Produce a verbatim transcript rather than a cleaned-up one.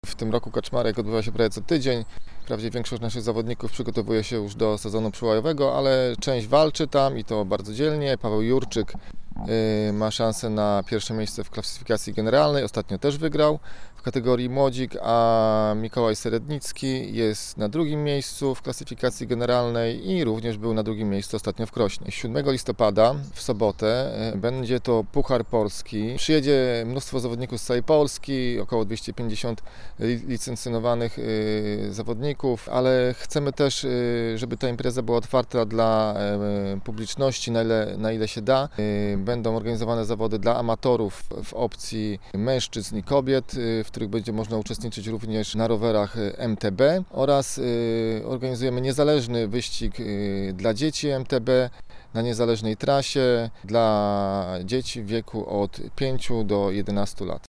W tym roku kaczmarek odbywa się prawie co tydzień. Wprawdzie większość naszych zawodników przygotowuje się już do sezonu przełajowego, ale część walczy tam i to bardzo dzielnie. Paweł Jurczyk y, ma szansę na pierwsze miejsce w klasyfikacji generalnej. Ostatnio też wygrał w kategorii młodzik, a Mikołaj Serednicki jest na drugim miejscu w klasyfikacji generalnej i również był na drugim miejscu ostatnio w Krośnie. siódmego listopada w sobotę y, będzie to Puchar Polski. Przyjedzie mnóstwo zawodników z całej Polski, około dwieście pięćdziesiąt licencjonowanych y, zawodników, ale chcemy też, y, żeby ta impreza była otwarta dla y, publiczności, na ile, na ile się da. Y, będą organizowane zawody dla amatorów w opcji mężczyzn i kobiet, y, w których będzie można uczestniczyć również na rowerach M T B, oraz y, organizujemy niezależny wyścig y, dla dzieci M T B na niezależnej trasie dla dzieci w wieku od pięciu do jedenastu lat.